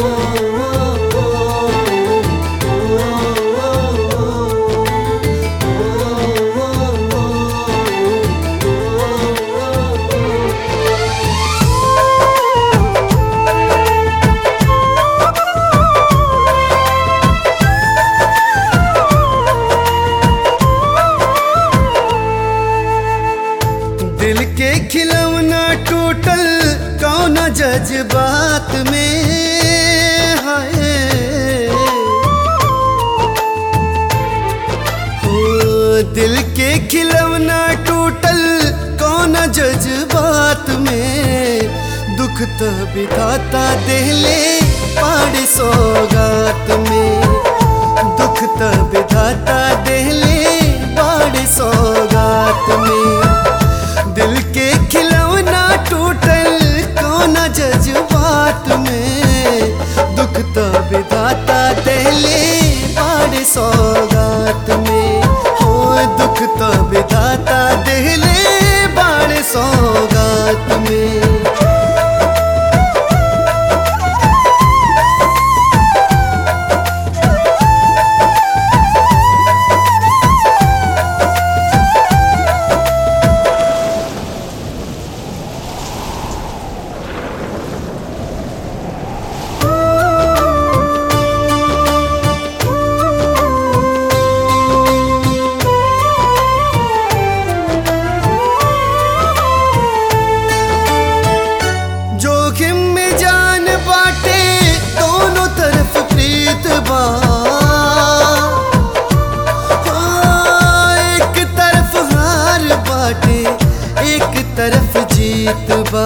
दिल के खिलौना टूटल कौना जज्बात में है। हो दिल के खिलौना टूटल कौना जज्बात में, दुख तो विधाता देले पाड़ सौगात में, दुख तो विधाता देले पाड़ सौगात में। दिल के खिलौना टूटल कौना जज्बात में, दुख तो विधाता देले पाड़ सौगात में। हो दुख तो विधाता देले पाड़ सौगात में। एक तरफ हार बाटे एक तरफ जीत बा,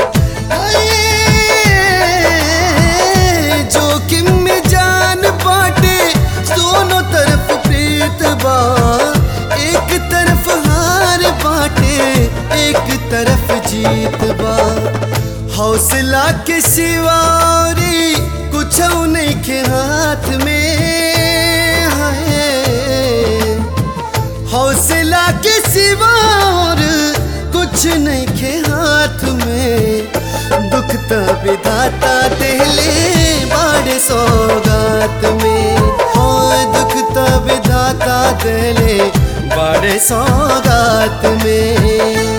जोखिम में जान बाटे दोनों तरफ प्रीत बा। एक तरफ हार बाटे एक तरफ जीत बा। हौसला के सिवारी कुछ नहीं के हाथ में है। हौसला के सिवा और कुछ नहीं के हाथ में, दुख तो विधाता देले बाड़ सौगात में। हो दुख तो विधाता देले बाड़ सौगात में।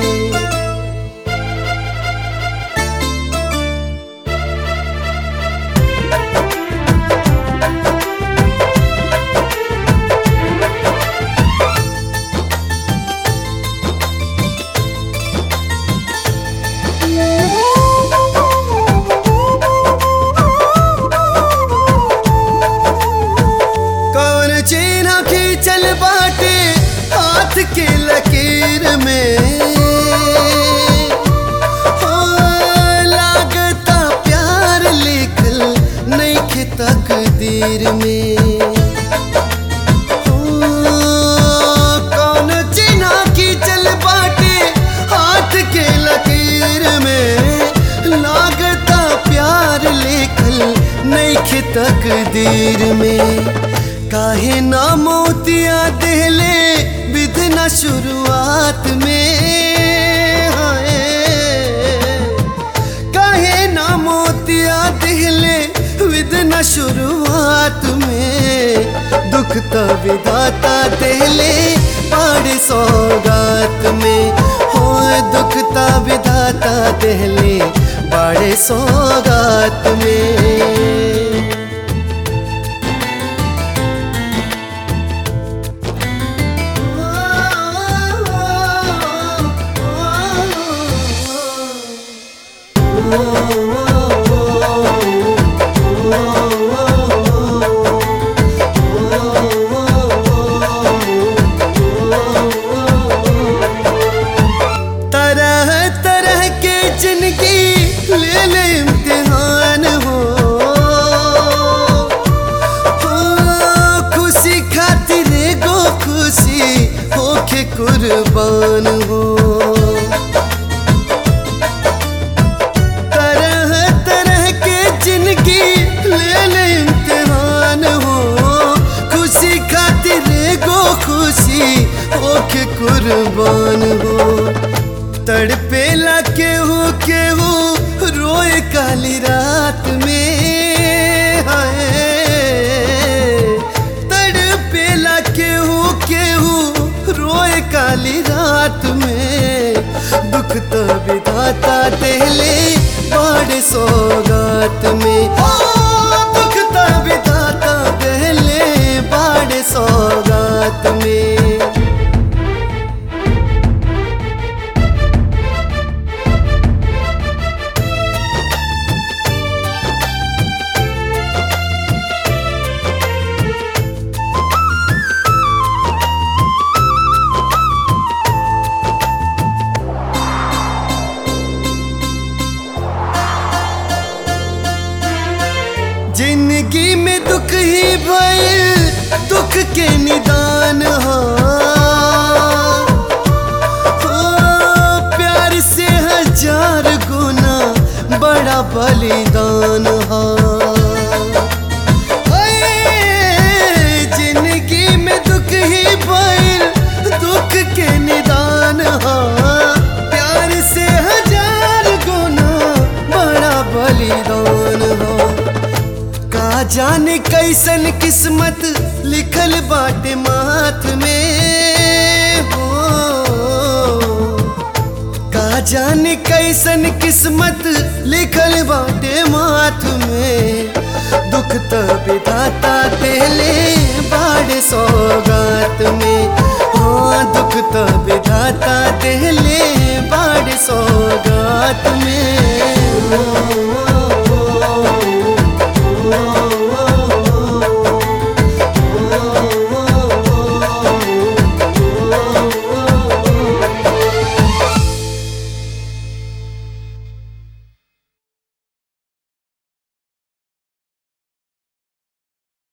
चल बाटे हाथ के लकीर में, हो लागता प्यार लिखल नइखे तकदीर में। हो कौन चिन्हा की चल बाटे हाथ के लकीर में, लागता प्यार लिखल नइखे तकदीर में। काहे ना मोतिया देले विधना शुरुआत में है। काहे ना मोतिया देले विधना शुरुआत में, दुख तो विधाता देले पाड़ सौगात में। हो दुख तो विधाता देले पाड़ सौगात में। तरह तरह के जिंदगी ले ले इम्तिहान हो, खुशी खातिर गो खुशी होके कुर्बान हो। तरह तरह के जिंदगी ले ले इम्तिहान हो, खुशी खातिर गो खुशी होके कुर्बान हो। तड़पेला केहू केहू रोए काली रात में तो विधाता देले बड़ सौगात में। ओ दुख तो विधाता देले बड़ सौगात में। जिंदगी में दुख ही भइल दुख के निदान हो। प्यार से हजार गुना बड़ा बलिदान हो। जिंदगी में दुख ही भइल दुख के निदान हो। प्यार से हजार गुना बड़ा बलिदान हो। का जाने कैसन किस्मत लिखल बाटे माथ में हो। का जाने कैसन किस्मत लिखल बाटे माथ में। दुख तो विधाता देले बड़ सौगात में। हाँ दुख तो विधाता देले बड़ सौगात में।